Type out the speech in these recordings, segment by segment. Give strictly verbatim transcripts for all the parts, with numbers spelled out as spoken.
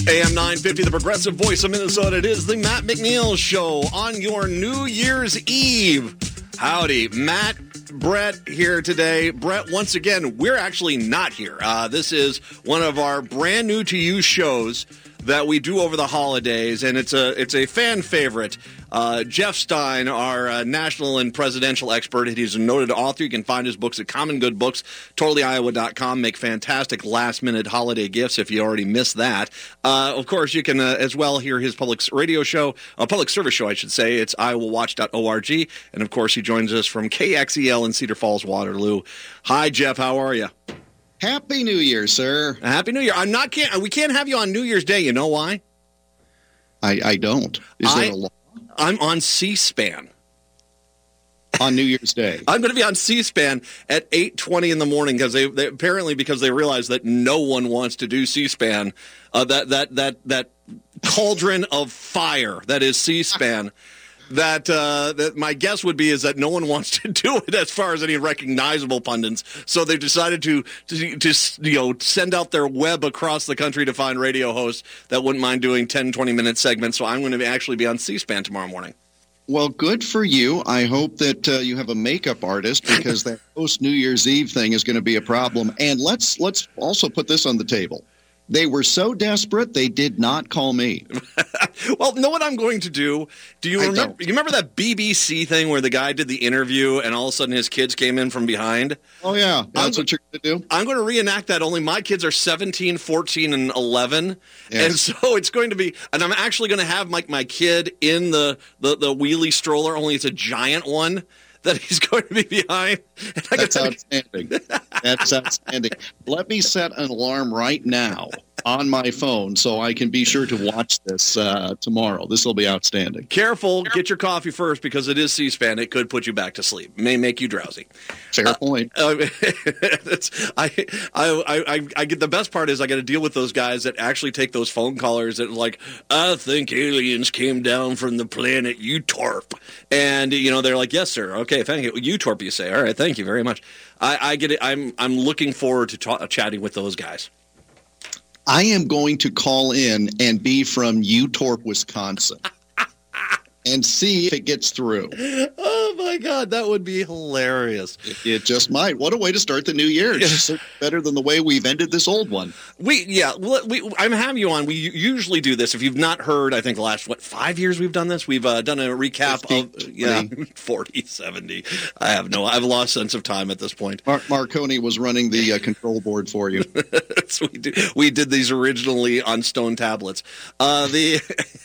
A M nine fifty, the progressive voice of Minnesota. It is the Matt McNeil Show on your New Year's Eve. Howdy, Matt, Brett here today. Brett, once again, we're actually not here. Uh, this is one of our brand new to you shows that we do over the holidays, and it's a it's a fan favorite. Uh, Jeff Stein, our uh, national and presidential expert, he's a noted author. You can find his books at Common Good Books, totally iowa dot com. Make fantastic last-minute holiday gifts if you already missed that. Uh, of course, you can uh, as well hear his public radio show, uh, public service show, I should say. It's iowa watch dot org. And, of course, he joins us from K X E L in Cedar Falls, Waterloo. Hi, Jeff. How are you? Happy New Year, sir. Happy New Year. I'm not. Can't, we can't have you on New Year's Day. You know why? I, I don't. Is I, there a law? I'm on C-SPAN. On New Year's Day. I'm going to be on C-SPAN at eight twenty in the morning because they, they apparently because they realize that no one wants to do C-SPAN. Uh, that that that that cauldron of fire that is C-SPAN. That, uh, that my guess would be is that no one wants to do it as far as any recognizable pundits. So they've decided to, to, to you know, send out their web across the country to find radio hosts that wouldn't mind doing ten, twenty-minute segments. So I'm going to actually be on C-SPAN tomorrow morning. Well, good for you. I hope that uh, you have a makeup artist because that post New Year's Eve thing is going to be a problem. And let's let's also put this on the table. They were so desperate, they did not call me. Well, know what I'm going to do? Do you remember? You remember that B B C thing where the guy did the interview and all of a sudden his kids came in from behind? Oh, yeah. That's I'm, what you're going to do? I'm going to reenact that, only my kids are seventeen, fourteen, and eleven. Yes. And so it's going to be, and I'm actually going to have my, my kid in the, the, the wheelie stroller, only it's a giant one that he's going to be behind. That's outstanding. That's outstanding. Let me set an alarm right now on my phone so I can be sure to watch this uh, tomorrow. This will be outstanding. Careful. Get your coffee first because it is C-SPAN. It could put you back to sleep. It may make you drowsy. Fair uh, point. Uh, it's, I, I, I, I get the best part is I got to deal with those guys that actually take those phone callers that like, I think aliens came down from the planet Utorp. And, you know, they're like, yes, sir. Okay, thank you. Utorp, you say. All right, thank you very much. I, I get it. I'm, I'm looking forward to ta- chatting with those guys. I am going to call in and be from Utorp, Wisconsin, and see if it gets through. Oh, my God. That would be hilarious. It, it just might. What a way to start the new year. It's so better than the way we've ended this old one. We, yeah, we, I'm having you on. We usually do this. If you've not heard, I think the last, what, five years we've done this? We've uh, done a recap fifty, of, yeah, forty, seventy. I have no, I've lost sense of time at this point. Mar- Marconi was running the uh, control board for you. So we, did, we did these originally on stone tablets. Uh, the...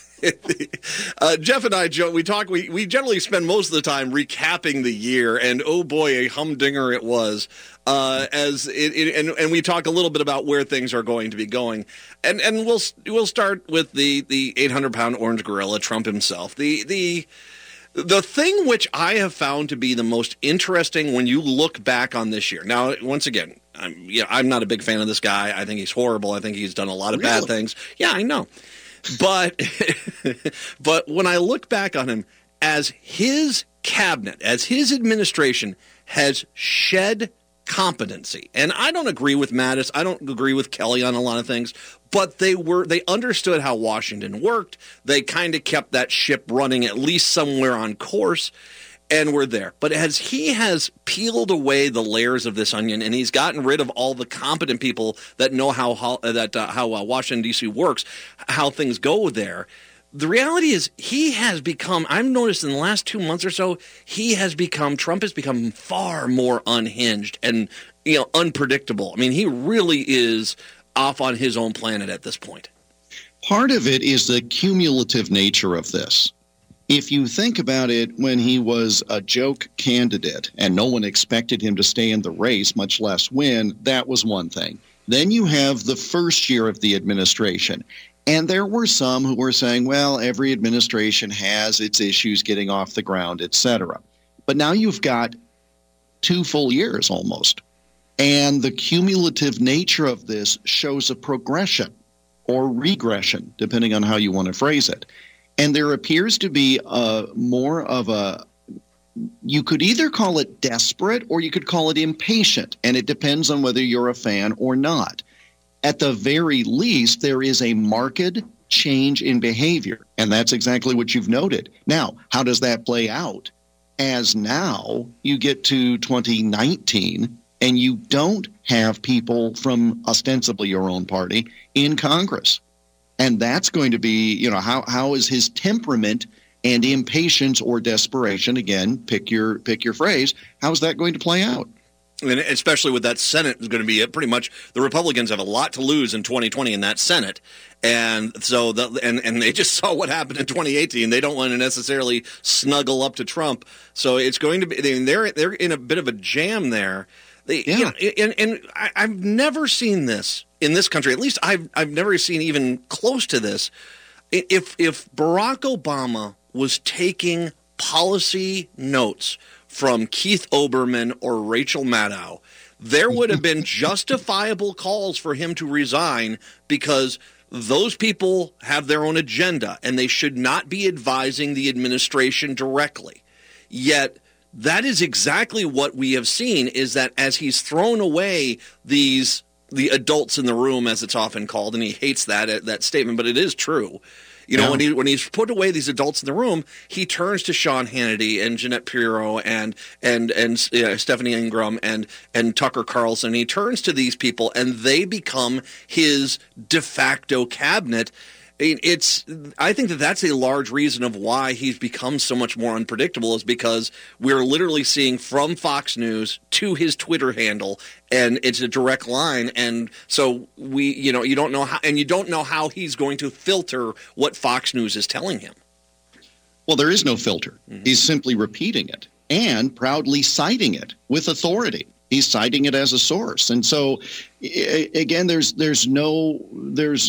uh, Jeff and I, Joe, we talk. We, we generally spend most of the time recapping the year, and oh boy, a humdinger it was. Uh, as it, it, and and we talk a little bit about where things are going to be going, and and we'll we'll start with the the eight hundred pound orange gorilla, Trump himself. The the. The thing which I have found to be the most interesting when you look back on this year. Now, once again, I'm yeah, I'm not a big fan of this guy. I think he's horrible. I think he's done a lot of really? bad things. Yeah, I know. But but when I look back on him, as his cabinet, as his administration has shed competency, and I don't agree with Mattis, I don't agree with Kelly on a lot of things, but they were they understood how Washington worked. They kind of kept that ship running at least somewhere on course, and we're there. But as he has peeled away the layers of this onion, and he's gotten rid of all the competent people that know how, how that uh, how uh, Washington D C works, how things go there. The reality is he has become, I've noticed in the last two months or so, he has become, Trump has become far more unhinged and, you know, unpredictable. I mean, he really is off on his own planet at this point. Part of it is the cumulative nature of this. If you think about it, when he was a joke candidate and no one expected him to stay in the race, much less win, that was one thing. Then you have the first year of the administration. And there were some who were saying, well, every administration has its issues getting off the ground, et cetera. But now you've got two full years almost. And the cumulative nature of this shows a progression or regression, depending on how you want to phrase it. And there appears to be a, more of a, you could either call it desperate or you could call it impatient. And it depends on whether you're a fan or not. at the very least, there is a marked change in behavior. And that's exactly what you've noted. Now, how does that play out? As now you get to twenty nineteen and you don't have people from ostensibly your own party in Congress. And that's going to be, you know, how how is his temperament and impatience or desperation, again, pick your pick your phrase, how's that going to play out? And especially with that Senate is going to be pretty much the Republicans have a lot to lose in twenty twenty in that Senate. And so the, and, and they just saw what happened in twenty eighteen. They don't want to necessarily snuggle up to Trump. So it's going to be, I mean, they're, they're in a bit of a jam there. They, yeah. You know, and and I, I've never seen this in this country. At least I've, I've never seen even close to this. If, if Barack Obama was taking policy notes from Keith Olbermann or Rachel Maddow, there would have been justifiable calls for him to resign because those people have their own agenda and they should not be advising the administration directly. Yet that is exactly what we have seen, is that as he's thrown away these the adults in the room, as it's often called, and he hates that that statement, but it is true. You know, yeah. when he when he's put away these adults in the room, he turns to Sean Hannity and Jeanette Pirro and and and uh, Stephanie Ingram and and Tucker Carlson. He turns to these people, and they become his de facto cabinet. It's I think that that's a large reason of why he's become so much more unpredictable, is because we're literally seeing from Fox News to his Twitter handle, and it's a direct line. And so we, you know, you don't know how, and you don't know how he's going to filter what Fox News is telling him. Well, there is no filter. Mm-hmm. He's simply repeating it and proudly citing it with authority. He's citing it as a source. And so again, there's there's no there's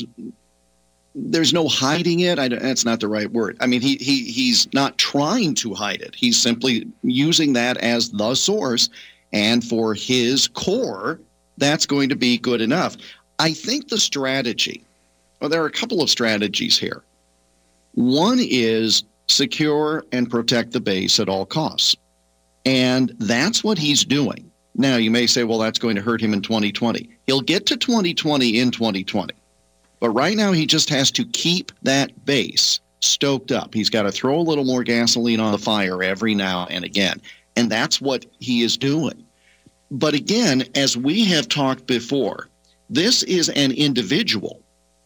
There's no hiding it. I, that's not the right word. I mean, he he he's not trying to hide it. He's simply using that as the source. And for his core, that's going to be good enough. I think the strategy, well, there are a couple of strategies here. One is secure and protect the base at all costs. And that's what he's doing. Now, you may say, well, that's going to hurt him in twenty twenty. He'll get to twenty twenty in twenty twenty. But right now, he just has to keep that base stoked up. He's got to throw a little more gasoline on the fire every now and again. And that's what he is doing. But again, as we have talked before, this is an individual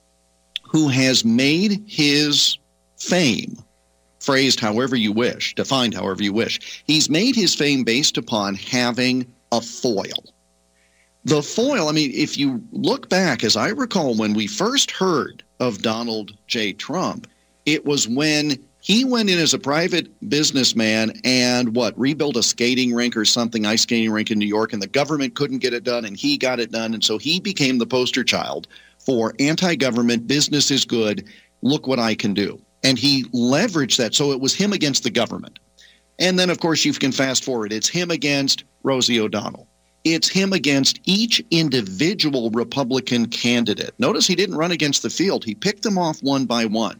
who has made his fame, phrased however you wish, defined however you wish. He's made his fame based upon having a foil. The foil, I mean, if you look back, as I recall, when we first heard of Donald J. Trump, it was when he went in as a private businessman and, what, rebuilt a skating rink or something, ice skating rink in New York, and the government couldn't get it done, and he got it done. And so he became the poster child for anti-government, business is good, look what I can do. And he leveraged that, so it was him against the government. And then, of course, you can fast forward. It's him against Rosie O'Donnell. It's him against each individual Republican candidate. Notice he didn't run against the field. He picked them off one by one.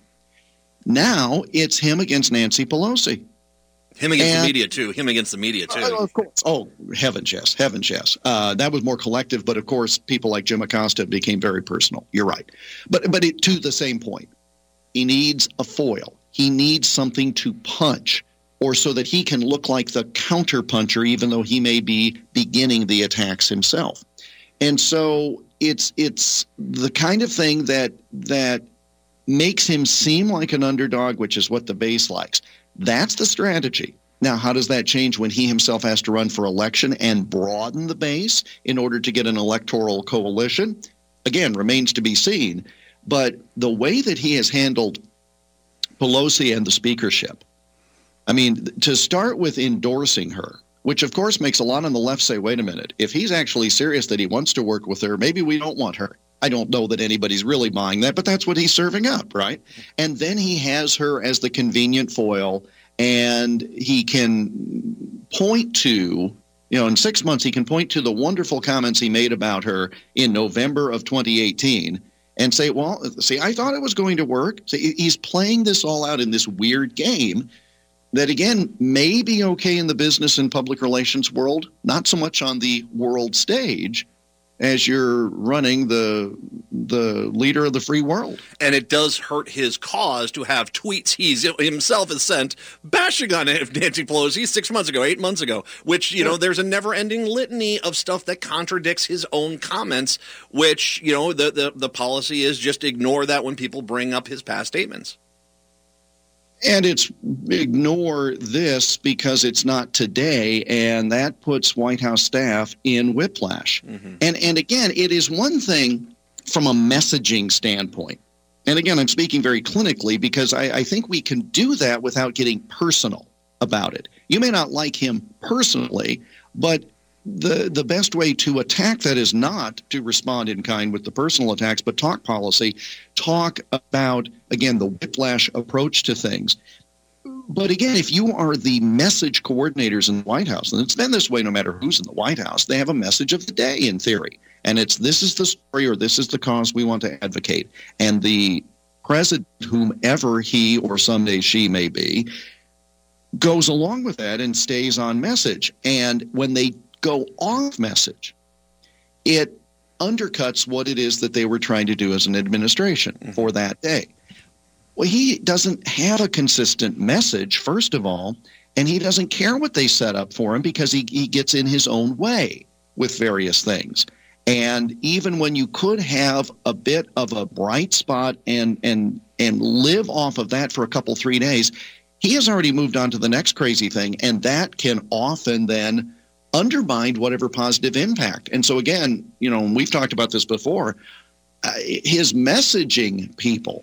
Now it's him against Nancy Pelosi. Him against and, the media, too. Him against the media, too. Uh, of course. Oh, heavens, yes. Heavens, yes. Uh, that was more collective, but of course, people like Jim Acosta became very personal. You're right. But, but it, to the same point, he needs a foil. He needs something to punch, or so that he can look like the counterpuncher, even though he may be beginning the attacks himself. And so it's it's the kind of thing that that makes him seem like an underdog, which is what the base likes. That's the strategy. Now, how does that change when he himself has to run for election and broaden the base in order to get an electoral coalition? Again, remains to be seen. But the way that he has handled Pelosi and the speakership, I mean, to start with endorsing her, which of course makes a lot on the left say, wait a minute, if he's actually serious that he wants to work with her, maybe we don't want her. I don't know that anybody's really buying that, but that's what he's serving up, right? And then he has her as the convenient foil, and he can point to, you know, in six months, he can point to the wonderful comments he made about her in November of twenty eighteen and say, well, see, I thought it was going to work. So he's playing this all out in this weird game that, again, may be okay in the business and public relations world, not so much on the world stage as you're running the the leader of the free world. And it does hurt his cause to have tweets he himself has sent bashing on Nancy Pelosi six months ago, eight months ago, which, you know, there's a never-ending litany of stuff that contradicts his own comments, which, you know, the, the, the policy is just ignore that when people bring up his past statements. And it's ignore this because it's not today, and that puts White House staff in whiplash. Mm-hmm. And and again, it is one thing from a messaging standpoint. And again, I'm speaking very clinically because I, I think we can do that without getting personal about it. You may not like him personally, but the the best way to attack that is not to respond in kind with the personal attacks, but talk policy, talk about, again, the whiplash approach to things. But again, if you are the message coordinators in the White House, and it's been this way no matter who's in the White House, they have a message of the day in theory. And it's this is the story or this is the cause we want to advocate. And the president, whomever he or someday she may be, goes along with that and stays on message. And when they go off message, it undercuts what it is that they were trying to do as an administration mm-hmm. for that day. Well, he doesn't have a consistent message, first of all, and he doesn't care what they set up for him because he, he gets in his own way with various things. And even when you could have a bit of a bright spot and and and live off of that for a couple, three days, he has already moved on to the next crazy thing, and that can often then undermine whatever positive impact. And so again, you know, we've talked about this before, uh, his messaging people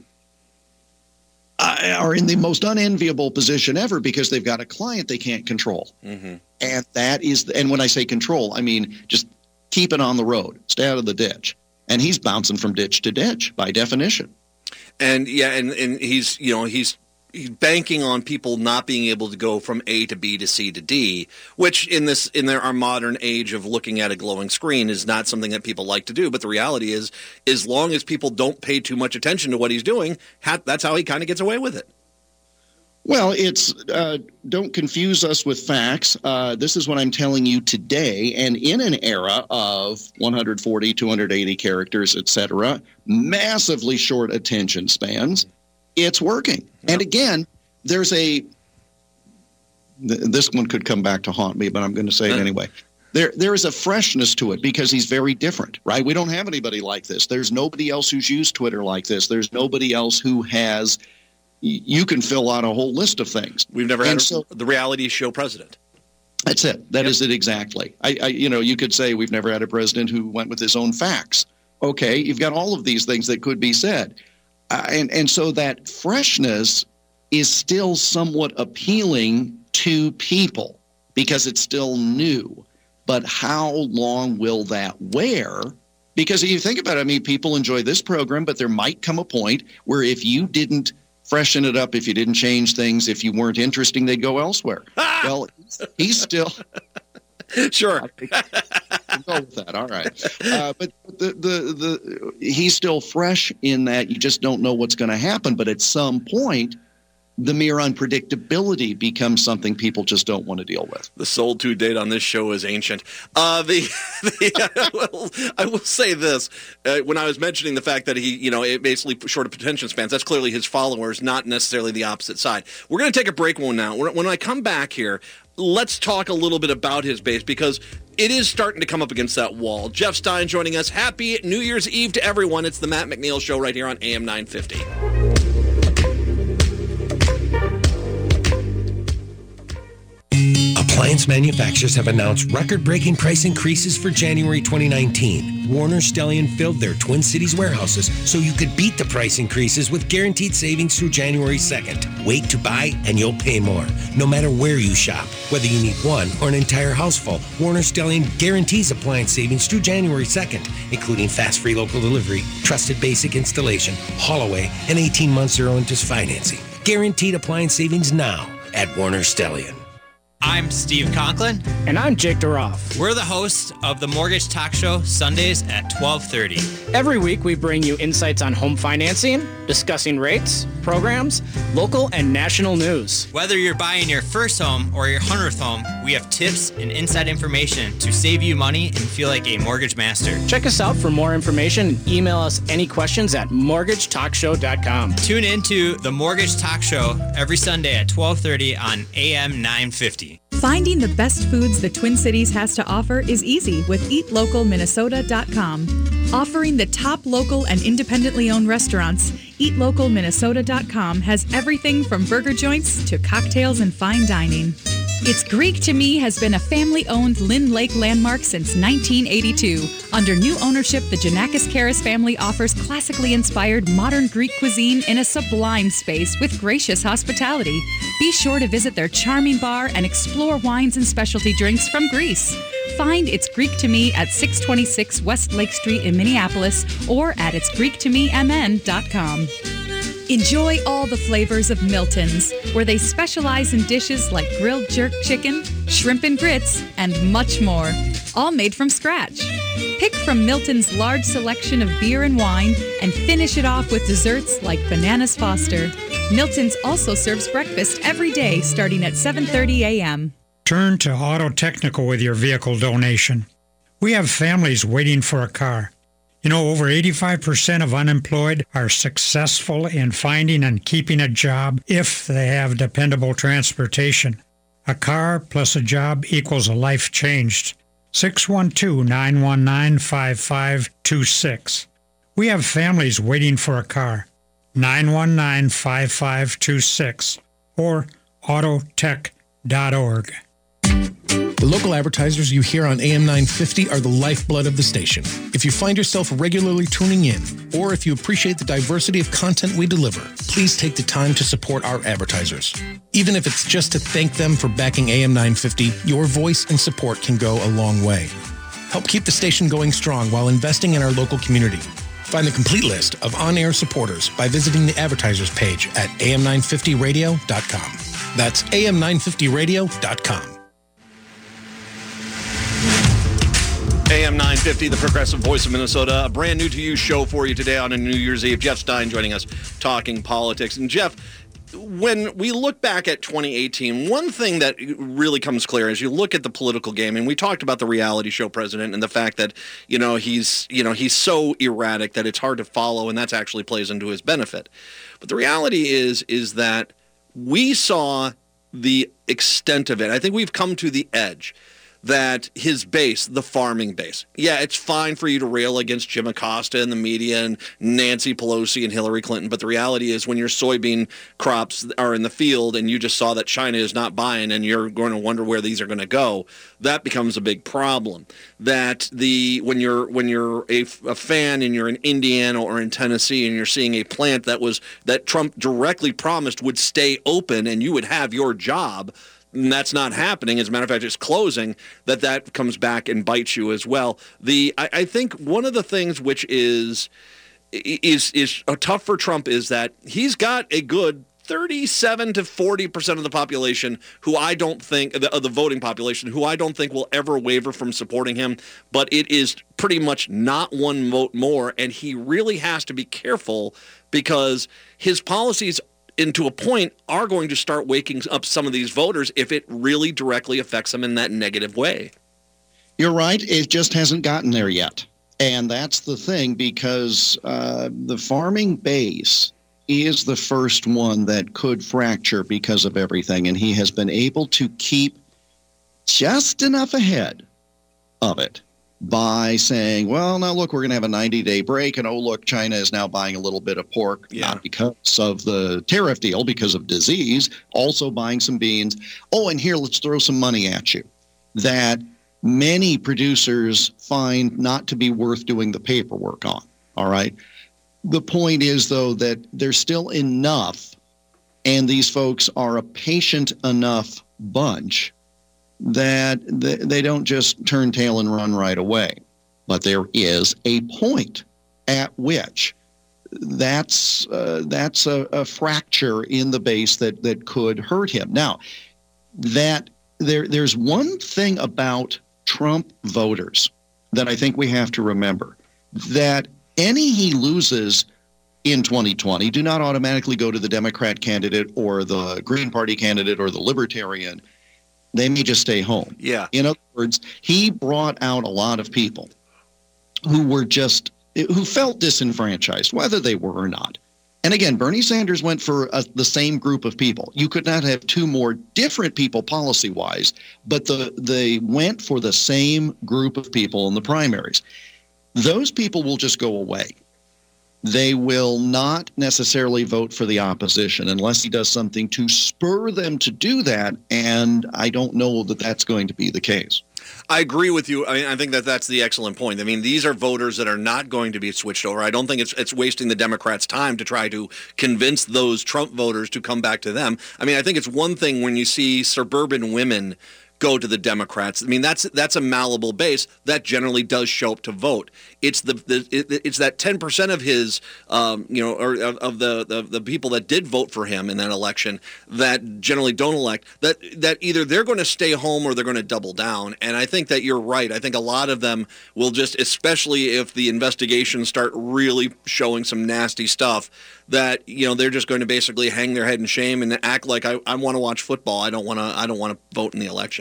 uh, are in the most unenviable position ever because they've got a client they can't control. Mm-hmm. And that is, and when I say control, I mean just keep it on the road, stay out of the ditch. And he's bouncing from ditch to ditch by definition. And yeah, and, and he's, you know, he's, He's banking on people not being able to go from A to B to C to D, which in this in their, our modern age of looking at a glowing screen is not something that people like to do. But the reality is, as long as people don't pay too much attention to what he's doing, ha- that's how he kind of gets away with it. Well, it's uh, don't confuse us with facts. Uh, this is what I'm telling you today. And in an era of one forty, two eighty characters, et cetera, massively short attention spans, it's working. Yep. And again, there's a, th- this one could come back to haunt me, but I'm going to say it anyway. There, there is a freshness to it because he's very different, right? We don't have anybody like this. There's nobody else who's used Twitter like this. There's nobody else who has, you can fill out a whole list of things. We've never and had so, the reality show president. That's it. That yep. is it exactly. I, I, you know, you could say we've never had a president who went with his own facts. Okay, you've got all of these things that could be said. Uh, and, and so that freshness is still somewhat appealing to people because it's still new. But how long will that wear? Because if you think about it, I mean, people enjoy this program, but there might come a point where if you didn't freshen it up, if you didn't change things, if you weren't interesting, they'd go elsewhere. Ah! Well, he's still... Sure. We'll go with that. All right. Uh, but the, the the he's still fresh in that you just don't know what's going to happen. But at some point, the mere unpredictability becomes something people just don't want to deal with. The sold to date on this show is ancient. Uh, the, the I, will, I will say this. Uh, when I was mentioning the fact that he, you know, it basically short attention spans, that's clearly his followers, not necessarily the opposite side. We're going to take a break one now. When I come back here, let's talk a little bit about his base because it is starting to come up against that wall. Jeff Stein joining us. Happy New Year's Eve to everyone. It's the Matt McNeil Show right here on A M nine fifty. Appliance manufacturers have announced record-breaking price increases for January twenty nineteen. Warner Stellian filled their Twin Cities warehouses so you could beat the price increases with guaranteed savings through January second. Wait to buy and you'll pay more, no matter where you shop. Whether you need one or an entire house full, Warner Stellian guarantees appliance savings through January second, including fast free local delivery, trusted basic installation, haul away, and eighteen months zero interest financing. Guaranteed appliance savings now at Warner Stellian. I'm Steve Conklin. And I'm Jake Duroff. We're the hosts of the Mortgage Talk Show, Sundays at twelve thirty. Every week we bring you insights on home financing, discussing rates, programs, local and national news. Whether you're buying your first home or your hundredth home, we have tips and inside information to save you money and feel like a mortgage master. Check us out for more information and email us any questions at mortgage talk show dot com. Tune into the Mortgage Talk Show every Sunday at twelve thirty on A M nine fifty. Finding the best foods the Twin Cities has to offer is easy with eat local minnesota dot com. Offering the top local and independently owned restaurants, eat local minnesota dot com has everything from burger joints to cocktails and fine dining. It's Greek to Me has been a family-owned Lynn Lake landmark since nineteen eighty-two. Under new ownership, the Janakis Karas family offers classically inspired modern Greek cuisine in a sublime space with gracious hospitality. Be sure to visit their charming bar and explore wines and specialty drinks from Greece. Find It's Greek to Me at six twenty-six West Lake Street in Minneapolis or at its greek to me m n dot com. Enjoy all the flavors of Milton's, where they specialize in dishes like grilled jerk chicken, shrimp and grits, and much more, all made from scratch. Pick from Milton's large selection of beer and wine and finish it off with desserts like Bananas Foster. Milton's also serves breakfast every day starting at seven thirty a.m. Turn to Auto Technical with your vehicle donation. We have families waiting for a car. You know, over eighty-five percent of unemployed are successful in finding and keeping a job if they have dependable transportation. A car plus a job equals a life changed. six one two, nine one nine, five five two six. We have families waiting for a car. nine one nine, five five two six or autotech dot org. The local advertisers you hear on A M nine fifty are the lifeblood of the station. If you find yourself regularly tuning in, or if you appreciate the diversity of content we deliver, please take the time to support our advertisers. Even if it's just to thank them for backing A M nine fifty, your voice and support can go a long way. Help keep the station going strong while investing in our local community. Find the complete list of on-air supporters by visiting the advertisers page at a m nine fifty radio dot com. That's a m nine fifty radio dot com. A M nine fifty, the Progressive Voice of Minnesota, a brand new to you show for you today on a New Year's Eve. Jeff Stein joining us, talking politics. And Jeff, when we look back at twenty eighteen, one thing that really comes clear as you look at the political game, and we talked about the reality show president and the fact that, you know, he's, you know, he's so erratic that it's hard to follow, and that actually plays into his benefit. But the reality is, is that we saw the extent of it. I think we've come to the edge that his base, the farming base, yeah, it's fine for you to rail against Jim Acosta and the media and Nancy Pelosi and Hillary Clinton, but the reality is when your soybean crops are in the field and you just saw that China is not buying and you're going to wonder where these are going to go, that becomes a big problem. That the when you're when you're a, a fan and you're in Indiana or in Tennessee and you're seeing a plant that was that Trump directly promised would stay open and you would have your job, and that's not happening. As a matter of fact, it's closing, that that comes back and bites you as well. The I, I think one of the things which is is is tough for Trump is that he's got a good thirty-seven to forty percent of the population who I don't think, the, of the voting population, who I don't think will ever waver from supporting him, but it is pretty much not one vote more, and he really has to be careful because his policies into a point, are going to start waking up some of these voters if it really directly affects them in that negative way. You're right. It just hasn't gotten there yet. And that's the thing, because uh, the farming base is the first one that could fracture because of everything. And he has been able to keep just enough ahead of it by saying, well, now look, we're going to have a ninety-day break, and oh, look, China is now buying a little bit of pork, yeah. Not because of the tariff deal, because of disease, also buying some beans. Oh, and here, let's throw some money at you that many producers find not to be worth doing the paperwork on, all right? The point is, though, that there's still enough, and these folks are a patient enough bunch that they don't just turn tail and run right away. But there is a point at which that's uh, that's a, a fracture in the base that, that could hurt him. Now, that there there's one thing about Trump voters that I think we have to remember, that any he loses in twenty twenty do not automatically go to the Democrat candidate or the Green Party candidate or the Libertarian. They may just stay home. Yeah. In other words, he brought out a lot of people who were just, who felt disenfranchised, whether they were or not. And again, Bernie Sanders went for a, the same group of people. You could not have two more different people policy-wise, but the, they went for the same group of people in the primaries. Those people will just go away. They will not necessarily vote for the opposition unless he does something to spur them to do that, and I don't know that that's going to be the case. I agree with you. I mean, I think that that's the excellent point. I mean, these are voters that are not going to be switched over. I don't think it's it's wasting the Democrats' time to try to convince those Trump voters to come back to them. I mean, I think it's one thing when you see suburban women go to the Democrats. I mean, that's that's a malleable base that generally does show up to vote. It's the, the it, it's that ten percent of his, um, you know, or of, of the, the the people that did vote for him in that election that generally don't elect. That that either they're going to stay home or they're going to double down. And I think that you're right. I think a lot of them will just, especially if the investigations start really showing some nasty stuff, that you know they're just going to basically hang their head in shame and act like I, I want to watch football. I don't want to. I don't want to vote in the election.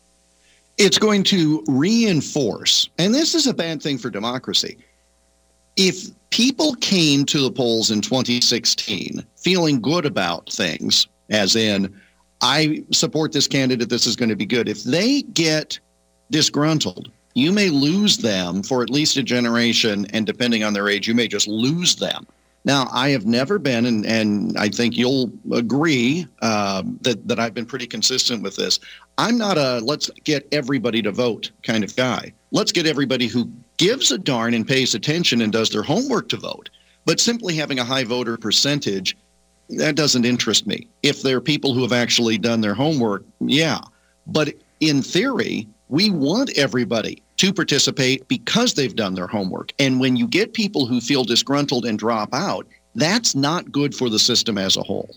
It's going to reinforce, and this is a bad thing for democracy. If people came to the polls in twenty sixteen feeling good about things, as in, I support this candidate, this is going to be good. If they get disgruntled, you may lose them for at least a generation, and depending on their age, you may just lose them. Now, I have never been, and, and I think you'll agree uh, that, that I've been pretty consistent with this. I'm not a let's get everybody to vote kind of guy. Let's get everybody who gives a darn and pays attention and does their homework to vote. But simply having a high voter percentage, that doesn't interest me. If there are people who have actually done their homework, yeah. But in theory, we want everybody to participate because they've done their homework. And when you get people who feel disgruntled and drop out, that's not good for the system as a whole.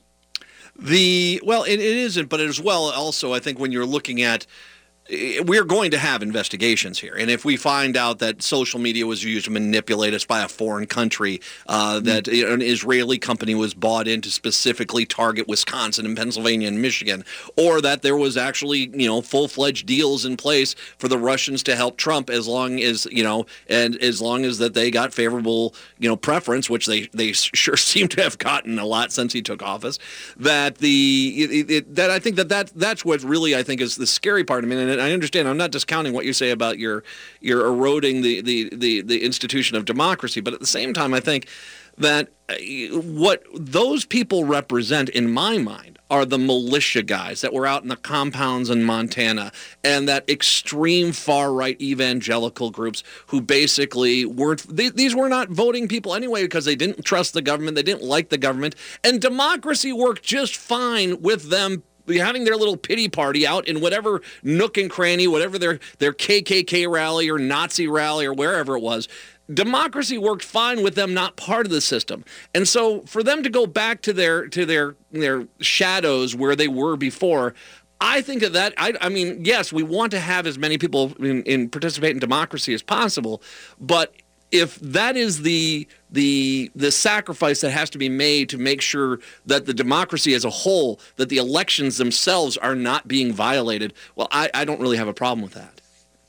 The well, it, it isn't, but as well, also, I think when you're looking at, we're going to have investigations here. And if we find out that social media was used to manipulate us by a foreign country, uh, that mm-hmm. an Israeli company was bought in to specifically target Wisconsin and Pennsylvania and Michigan, or that there was actually, you know, full-fledged deals in place for the Russians to help Trump as long as, you know, and as long as that they got favorable, you know, preference, which they, they sure seem to have gotten a lot since he took office, that the, it, it, that I think that, that that's what really I think is the scary part. I mean, and I understand. I'm not discounting what you say about your you're eroding the, the, the, the institution of democracy, but at the same time, I think that what those people represent, in my mind, are the militia guys that were out in the compounds in Montana and that extreme far-right evangelical groups who basically weren't, they, these were not voting people anyway because they didn't trust the government, they didn't like the government, and democracy worked just fine with them having their little pity party out in whatever nook and cranny, whatever their, their K K K rally or Nazi rally or wherever it was. Democracy worked fine with them not part of the system. And so for them to go back to their to their their shadows where they were before, I think of that, I, I mean, yes, we want to have as many people in, in participate in democracy as possible, but if that is the the the sacrifice that has to be made to make sure that the democracy as a whole, that the elections themselves are not being violated, well, I, I don't really have a problem with that.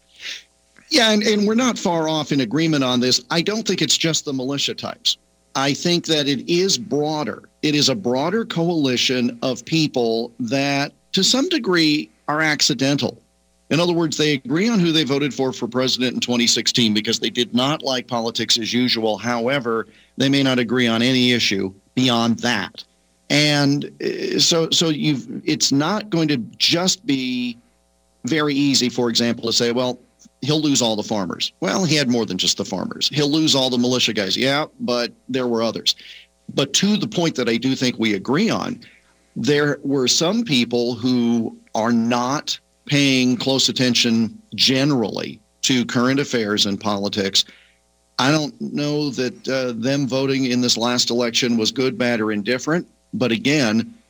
Yeah, and, and we're not far off in agreement on this. I don't think it's just the militia types. I think that it is broader. It is a broader coalition of people that, to some degree, are accidental. In other words, they agree on who they voted for for president in twenty sixteen because they did not like politics as usual. However, they may not agree on any issue beyond that. And so so you've it's not going to just be very easy, for example, to say, well, he'll lose all the farmers. Well, he had more than just the farmers. He'll lose all the militia guys. Yeah, but there were others. But to the point that I do think we agree on, there were some people who are not paying close attention generally to current affairs and politics. I don't know that uh, them voting in this last election was good, bad, or indifferent. But again,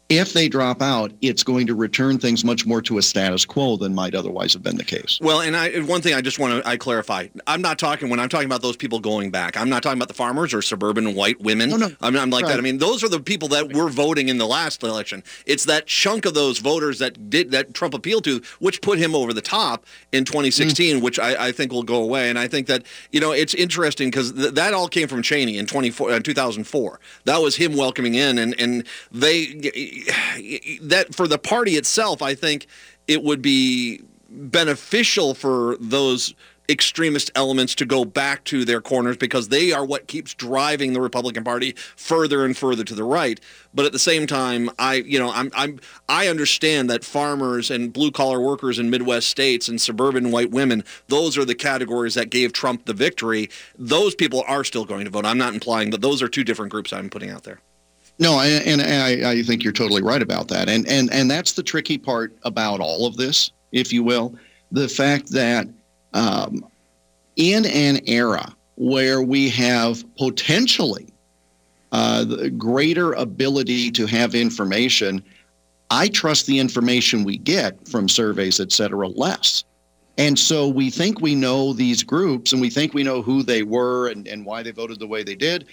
If they drop out, it's going to return things much more to a status quo than might otherwise have been the case. Well, and I, one thing I just want to I clarify. I'm not talking, when I'm talking about those people going back, I'm not talking about the farmers or suburban white women. No, no. I'm, I'm like Right. that. I mean, those are the people that were voting in the last election. It's that chunk of those voters that did that Trump appealed to, which put him over the top in twenty sixteen, mm. which I, I think will go away. And I think that, you know, it's interesting because th- that all came from Cheney in two thousand four. That was him welcoming in, and, and they... that for the party itself, I think it would be beneficial for those extremist elements to go back to their corners because they are what keeps driving the Republican Party further and further to the right. But at the same time, I, you know, I'm, I'm, I understand that farmers and blue collar workers in Midwest states and suburban white women, those are the categories that gave Trump the victory. Those people are still going to vote. I'm not implying that those are two different groups I'm putting out there. No, I, and I, I think you're totally right about that. And, and, and that's the tricky part about all of this, if you will. The fact that um, in an era where we have potentially uh, the greater ability to have information, I trust the information we get from surveys, et cetera, less. And so we think we know these groups and we think we know who they were and, and why they voted the way they did.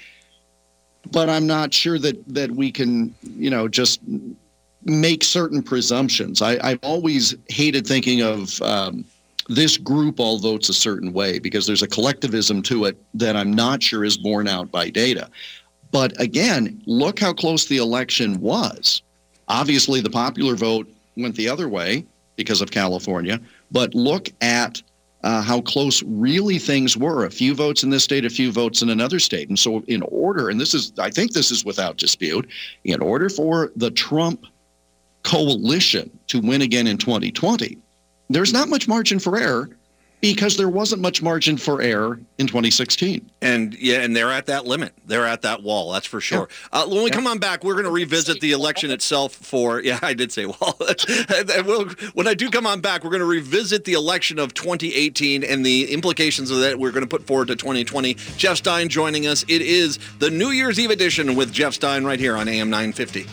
But I'm not sure that, that we can, you know, just make certain presumptions. I, I've always hated thinking of um, this group all votes a certain way because there's a collectivism to it that I'm not sure is borne out by data. But again, look how close the election was. Obviously, the popular vote went the other way because of California. But look at Uh, how close really things were. A few votes in this state, a few votes in another state. And so in order, and this is, I think this is without dispute, in order for the Trump coalition to win again in twenty twenty, there's not much margin for error because there wasn't much margin for error in twenty sixteen. And yeah, and they're at that limit. They're at that wall, that's for sure. Yeah. Uh, when we come on back, we're going to revisit the election itself for, yeah, I did say wall. we'll, when I do come on back, we're going to revisit the election of twenty eighteen and the implications of that we're going to put forward to twenty twenty. Jeff Stein joining us. It is the New Year's Eve edition with Jeff Stein right here on A M nine fifty.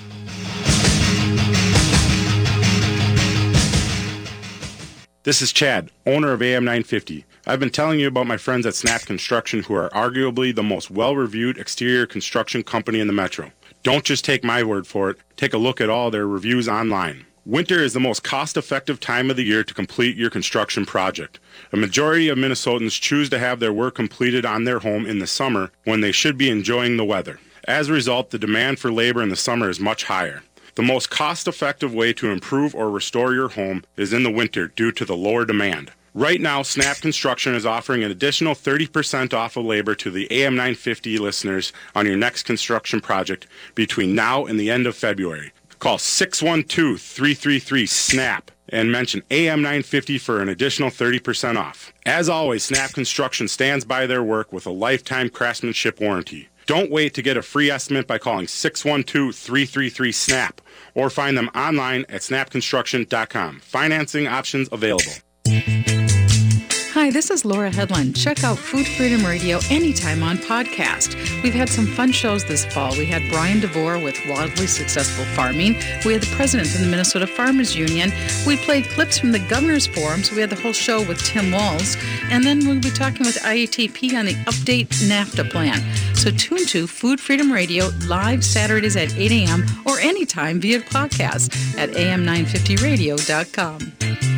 This is Chad, owner of A M nine fifty. I've been telling you about my friends at Snap Construction, who are arguably the most well-reviewed exterior construction company in the metro. Don't just take my word for it. Take a look at all their reviews online. Winter is the most cost-effective time of the year to complete your construction project. A majority of Minnesotans choose to have their work completed on their home in the summer when they should be enjoying the weather. As a result, the demand for labor in the summer is much higher. The most cost-effective way to improve or restore your home is in the winter due to the lower demand. Right now, Snap Construction is offering an additional thirty percent off of labor to the A M nine fifty listeners on your next construction project between now and the end of February. Call six one two, three three three, SNAP and mention A M nine fifty for an additional thirty percent off. As always, Snap Construction stands by their work with a lifetime craftsmanship warranty. Don't wait to get a free estimate by calling six one two, three three three, SNAP or find them online at snap construction dot com. Financing options available. Hi, this is Laura Headland. Check out Food Freedom Radio anytime on podcast. We've had some fun shows this fall. We had Brian DeVore with Wildly Successful Farming. We had the president of the Minnesota Farmers Union. We played clips from the Governor's Forum, so we had the whole show with Tim Walz. And then we'll be talking with I A T P on the Update NAFTA plan. So tune to Food Freedom Radio live Saturdays at eight a.m. or anytime via podcast at a m nine fifty radio dot com.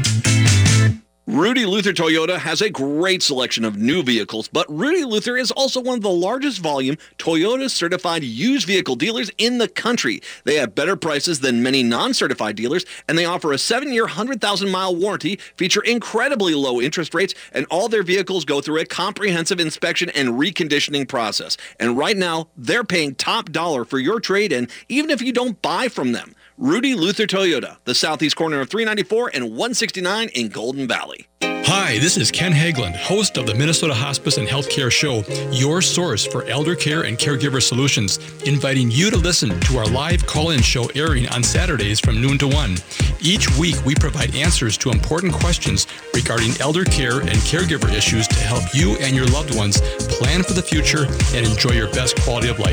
Rudy Luther Toyota has a great selection of new vehicles, but Rudy Luther is also one of the largest volume Toyota certified used vehicle dealers in the country. They have better prices than many non-certified dealers, and they offer a seven-year, one hundred thousand mile warranty, feature incredibly low interest rates, and all their vehicles go through a comprehensive inspection and reconditioning process. And right now, they're paying top dollar for your trade-in, even if you don't buy from them. Rudy Luther Toyota, the southeast corner of three ninety-four and one sixty-nine in Golden Valley. Hi, this is Ken Hageland, host of the Minnesota Hospice and Healthcare Show, your source for elder care and caregiver solutions, inviting you to listen to our live call-in show airing on Saturdays from noon to one. Each week, we provide answers to important questions regarding elder care and caregiver issues to help you and your loved ones plan for the future and enjoy your best quality of life.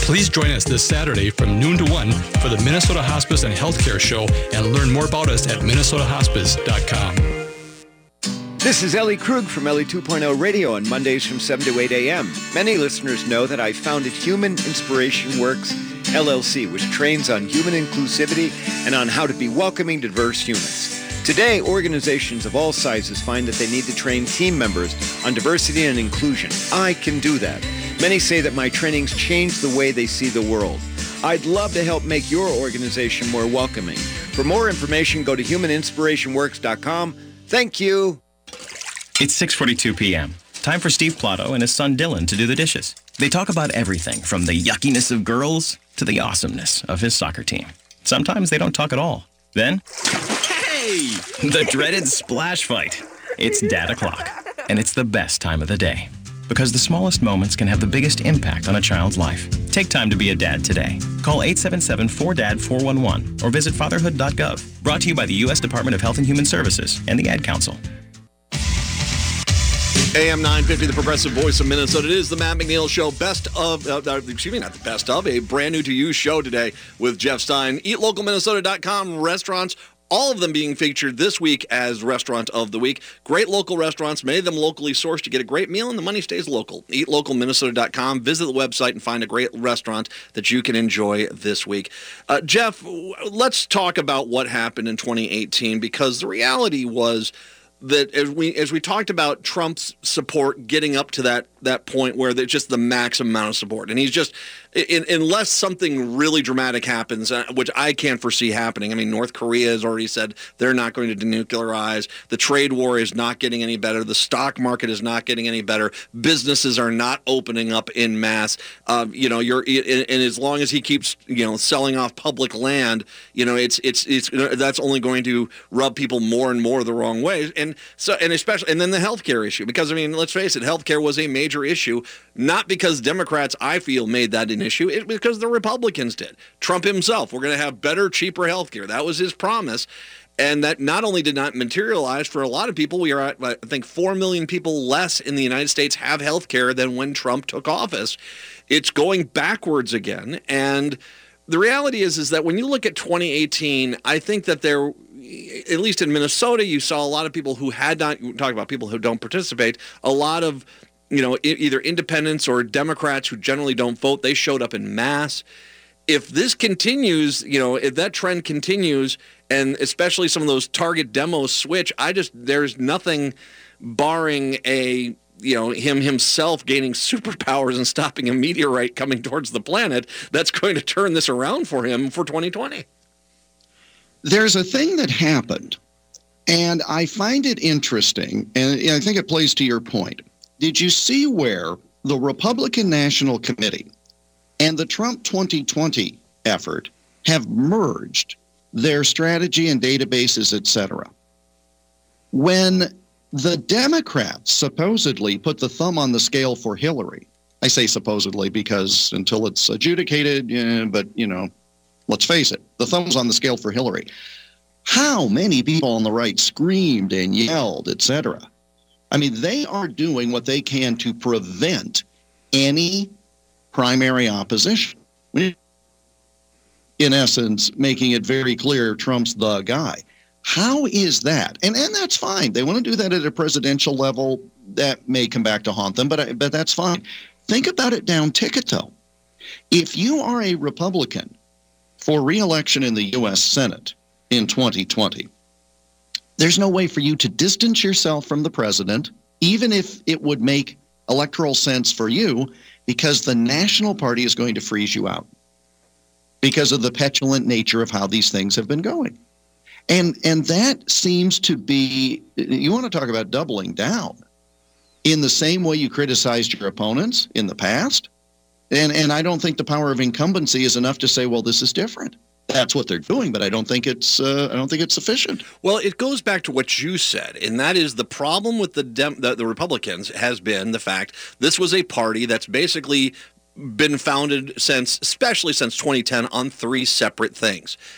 Please join us this Saturday from noon to one for the Minnesota Hospice and Healthcare Show and learn more about us at minnesota hospice dot com. This is Ellie Krug from Ellie two point oh Radio on Mondays from seven to eight a.m. Many listeners know that I founded Human Inspiration Works, L L C, which trains on human inclusivity and on how to be welcoming to diverse humans. Today, organizations of all sizes find that they need to train team members on diversity and inclusion. I can do that. Many say that my trainings change the way they see the world. I'd love to help make your organization more welcoming. For more information, go to human inspiration works dot com. Thank you. It's six forty-two p.m. Time for Steve Plotto and his son Dylan to do the dishes. They talk about everything from the yuckiness of girls to the awesomeness of his soccer team. Sometimes they don't talk at all. Then, hey! The dreaded splash fight. It's Dad O'Clock, and it's the best time of the day. Because the smallest moments can have the biggest impact on a child's life. Take time to be a dad today. Call eight seven seven four D A D four one one or visit fatherhood dot gov. Brought to you by the U S Department of Health and Human Services and the Ad Council. A M nine fifty, the progressive voice of Minnesota. It is the Matt McNeil Show. Best of, uh, excuse me, not the best of, a brand new to you show today with Jeff Stein. eat local minnesota dot com restaurants, all of them being featured this week as Restaurant of the Week. Great local restaurants, many of them locally sourced. You get a great meal and the money stays local. eat local minnesota dot com. Visit the website and find a great restaurant that you can enjoy this week. Uh, Jeff, let's talk about what happened in twenty eighteen, because the reality was that as we as we talked about Trump's support getting up to that that point where there's just the max amount of support, and he's just in, unless something really dramatic happens, uh, which I can't foresee happening. I mean, North Korea has already said they're not going to denuclearize. The trade war is not getting any better. The stock market is not getting any better. Businesses are not opening up in mass. Um, you know, you're and, and as long as he keeps you know selling off public land, you know, it's it's it's that's only going to rub people more and more the wrong way. And so, and especially, and then the healthcare issue, because I mean, let's face it, healthcare was a major issue, not because Democrats, I feel, made that an issue, it's because the Republicans did. Trump himself, we're going to have better, cheaper healthcare. That was his promise. And that not only did not materialize for a lot of people, we are at, I think, four million people less in the United States have healthcare than when Trump took office. It's going backwards again. And the reality is, is that when you look at twenty eighteen, I think that there, at least in Minnesota, you saw a lot of people who had not, talk about people who don't participate, a lot of, you know, either independents or Democrats who generally don't vote, they showed up in mass. If this continues, you know, if that trend continues, and especially some of those Target demos switch, I just, there's nothing barring a, you know, him himself gaining superpowers and stopping a meteorite coming towards the planet that's going to turn this around for him for twenty twenty. There's a thing that happened, and I find it interesting, and I think it plays to your point. Did you see where the Republican National Committee and the Trump twenty twenty effort have merged their strategy and databases, et cetera? When the Democrats supposedly put the thumb on the scale for Hillary, I say supposedly because until it's adjudicated, yeah, but, you know, let's face it, the thumb's on the scale for Hillary. How many people on the right screamed and yelled, et cetera? I mean, they are doing what they can to prevent any primary opposition. In essence, making it very clear Trump's the guy. How is that? And and that's fine. They want to do that at a presidential level. That may come back to haunt them, but but that's fine. Think about it down ticket, though. If you are a Republican for re-election in the U S Senate in twenty twenty, there's no way for you to distance yourself from the president, even if it would make electoral sense for you, because the National Party is going to freeze you out because of the petulant nature of how these things have been going. And and that seems to be, you want to talk about doubling down in the same way you criticized your opponents in the past. And and I don't think the power of incumbency is enough to say, well, this is different. That's what they're doing, but I don't think it's uh, I don't think it's sufficient. Well, it goes back to what you said, and that is the problem with the, Dem- the the Republicans has been the fact this was a party that's basically been founded since, especially since twenty ten, on three separate things.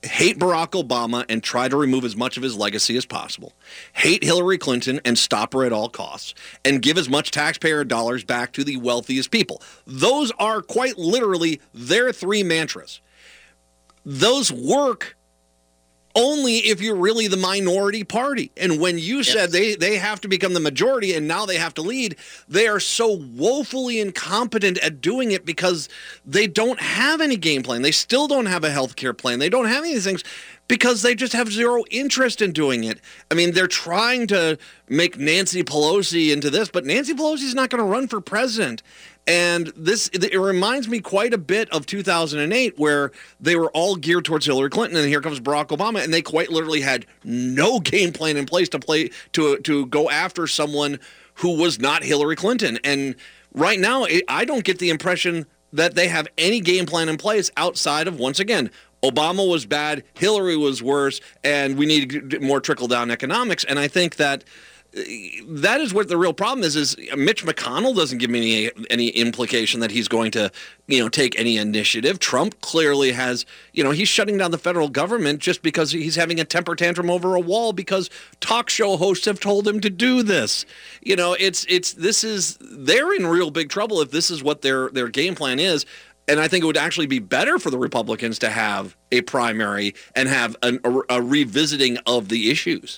hate Barack Obama and try to remove as much of his legacy as possible, hate Hillary Clinton and stop her at all costs, and give as much taxpayer dollars back to the wealthiest people. Those are quite literally their three mantras. Those work only if you're really the minority party. And when you yes. said they, they have to become the majority and now they have to lead, they are so woefully incompetent at doing it because they don't have any game plan. They still don't have a health care plan. They don't have any of these things because they just have zero interest in doing it. I mean, they're trying to make Nancy Pelosi into this, but Nancy Pelosi's not going to run for president. And this, it reminds me quite a bit of two thousand eight, where they were all geared towards Hillary Clinton, and here comes Barack Obama, and they quite literally had no game plan in place to play to to go after someone who was not Hillary Clinton. And right now, I don't get the impression that they have any game plan in place outside of, once again, Obama was bad, Hillary was worse, and we need more trickle-down economics. And I think that that is what the real problem is, is Mitch McConnell doesn't give me any, any implication that he's going to, you know, take any initiative. Trump clearly has, you know, he's shutting down the federal government just because he's having a temper tantrum over a wall because talk show hosts have told him to do this. You know, it's, it's, this is, they're in real big trouble if this is what their, their game plan is. And I think it would actually be better for the Republicans to have a primary and have an, a, a revisiting of the issues.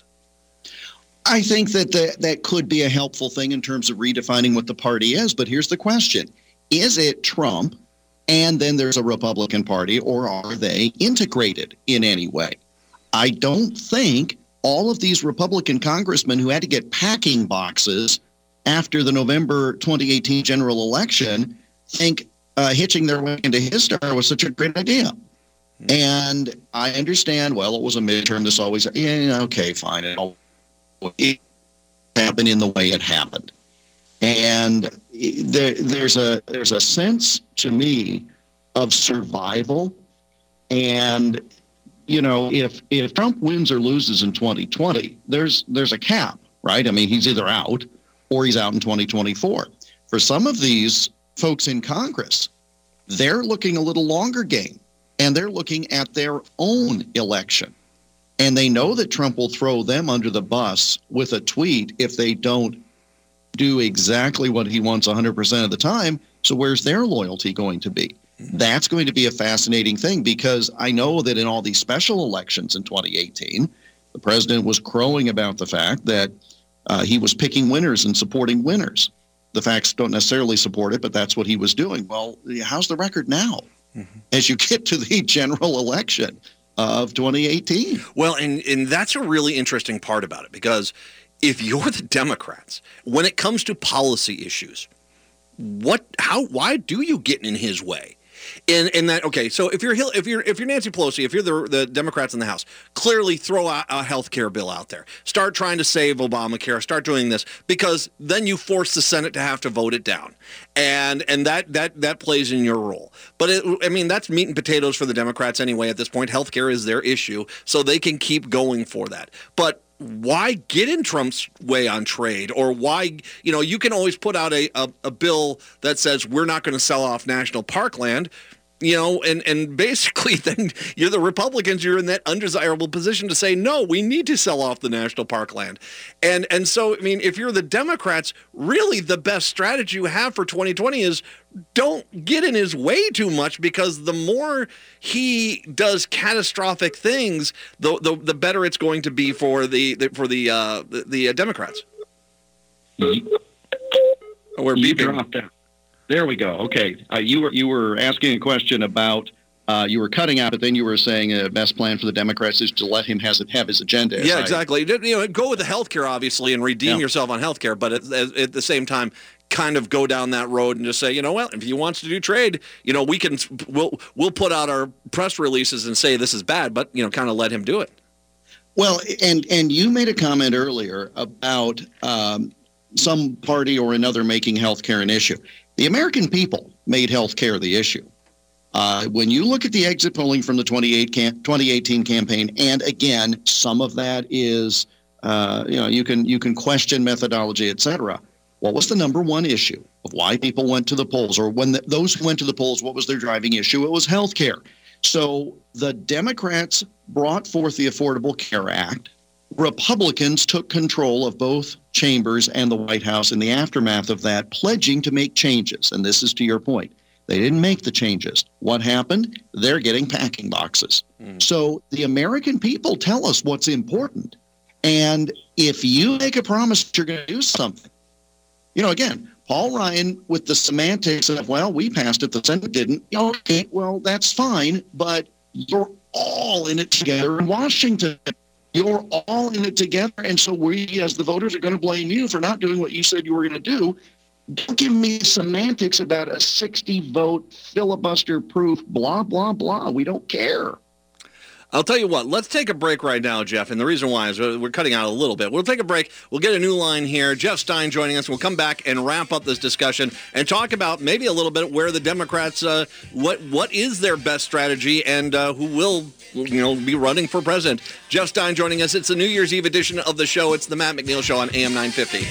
I think that the, that could be a helpful thing in terms of redefining what the party is. But here's the question. Is it Trump and then there's a Republican Party, or are they integrated in any way? I don't think all of these Republican congressmen who had to get packing boxes after the November twenty eighteen general election think uh, hitching their way into his star was such a great idea. Mm-hmm. And I understand, well, it was a midterm. This always, yeah, okay, fine. It'll It happened in the way it happened, and there, there's a there's a sense to me of survival. And you know, if if Trump wins or loses in twenty twenty, there's there's a cap, right? I mean, he's either out or he's out in twenty twenty-four. For some of these folks in Congress, they're looking a little longer game, and they're looking at their own election. And they know that Trump will throw them under the bus with a tweet if they don't do exactly what he wants one hundred percent of the time. So where's their loyalty going to be? That's going to be a fascinating thing, because I know that in all these special elections in twenty eighteen, the president was crowing about the fact that uh, he was picking winners and supporting winners. The facts don't necessarily support it, but that's what he was doing. Well, how's the record now mm-hmm. as you get to the general election of twenty eighteen? Well, and, and that's a really interesting part about it, because if you're the Democrats, when it comes to policy issues, what, how, why do you get in his way? In in that, okay, so if you're if you're if you're Nancy Pelosi, if you're the the Democrats in the House, clearly throw a, a health care bill out there. Start trying to save Obamacare. Start doing this, because then you force the Senate to have to vote it down, and and that that that plays in your role. But it, I mean, that's meat and potatoes for the Democrats anyway. At this point, health care is their issue, so they can keep going for that. But why get in Trump's way on trade? Or why, you know, you can always put out a, a, a bill that says we're not going to sell off national parkland, you know, and, and basically then you're the Republicans, you're in that undesirable position to say, no, we need to sell off the national parkland. And and so, I mean, if you're the Democrats, really the best strategy you have for twenty twenty is don't get in his way too much, because the more he does catastrophic things, the the, the better it's going to be for the, the for the uh, the, the uh, Democrats. Mm-hmm. We're you beeping. dropped out. There we go. Okay, uh, you were you were asking a question about uh, you were cutting out, but then you were saying the uh, best plan for the Democrats is to let him has have his agenda. Yeah, I, exactly. You know, go with the healthcare, obviously, and redeem yeah. yourself on healthcare, but at, at the same time, kind of go down that road and just say, you know what, if he wants to do trade, you know, we can we'll we'll put out our press releases and say this is bad, but you know, kind of let him do it. Well, and and you made a comment earlier about um, some party or another making healthcare an issue. The American people made healthcare the issue. Uh, when you look at the exit polling from the twenty eighteen campaign, and again, some of that is, uh, you know, you can you can question methodology, et cetera. What was the number one issue of why people went to the polls, or when the, those who went to the polls, what was their driving issue? It was healthcare. So the Democrats brought forth the Affordable Care Act. Republicans took control of both chambers and the White House in the aftermath of that, pledging to make changes. And this is to your point. They didn't make the changes. What happened? They're getting packing boxes. Mm. So the American people tell us what's important. And if you make a promise that you're going to do something, you know, again, Paul Ryan with the semantics of, well, we passed it, the Senate didn't. Okay, well, that's fine, but you're all in it together in Washington. You're all in it together, and so we, as the voters, are going to blame you for not doing what you said you were going to do. Don't give me semantics about a sixty-vote filibuster-proof blah, blah, blah. We don't care. I'll tell you what, let's take a break right now, Jeff, and the reason why is we're cutting out a little bit. We'll take a break. We'll get a new line here. Jeff Stein joining us. We'll come back and wrap up this discussion and talk about maybe a little bit where the Democrats, uh, what what is their best strategy and uh, who will, you know, be running for president. Jeff Stein joining us. It's the New Year's Eve edition of the show. It's the Matt McNeil Show on A M nine fifty.